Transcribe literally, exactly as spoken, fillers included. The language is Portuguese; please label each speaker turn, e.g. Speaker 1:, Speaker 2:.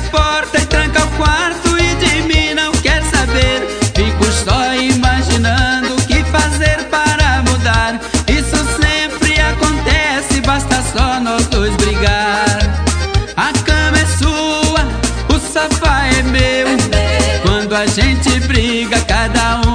Speaker 1: porta e tranca o quarto e de mim não quer saber. Fico só imaginando o que fazer para mudar. Isso sempre acontece, basta só nós dois brigar. A cama é sua, o sofá é meu. Quando a gente briga, cada um